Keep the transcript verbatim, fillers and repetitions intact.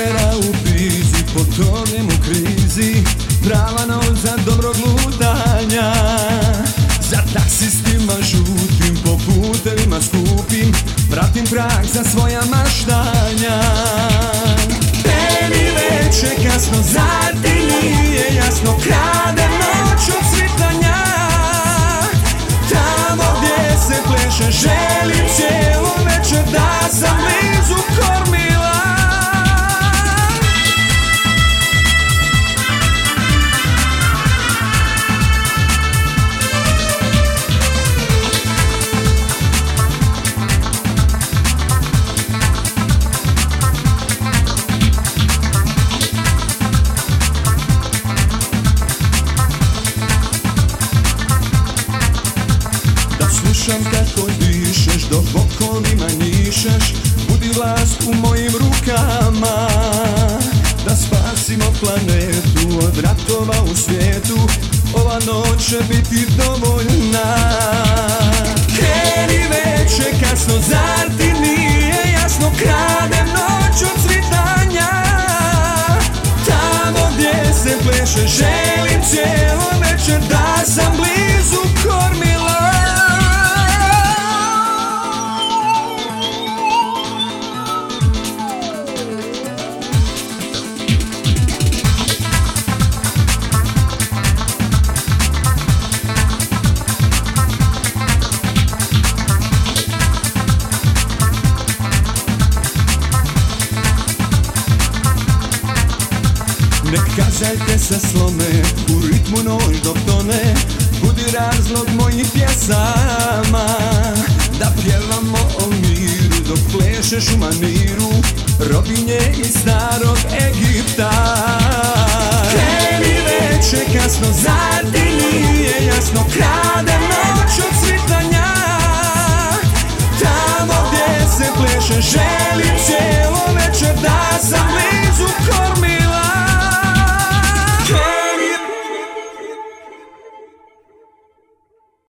večera u prizi, potonem u krizi, prava noć za dobrog lutanja. Za taksistima žutim, po putevima skupim, pratim prag za svoja maštanja. Meni već je kasno, zar ti nije jasno, kradem noć od svitanja. Tamo gdje se pleše želim cijelo večer da sam blizu kormila. Slušam kako dišeš, dok okolima njišeš, budi vlast u mojim rukama. Da spasimo planetu od ratova u svijetu, ova noć će biti dovoljna. Kreni već je kasno, zar ti nije jasno, kradem noć od svitanja. Tamo gdje se pleše želim cijelo večer da sam blizu kormila. Nek kazaljke se slome, u ritmu noć dok tone, budi razlog mojih pjesama. Da pjevamo o miru dok plešeš u maniru, robinje iz starog Egipta. Kreni već je kasno, zar ti nije jasno, kradem noć od svitanja. Tamo gdje se pleše želim cijelo večer da sam blizu kormila.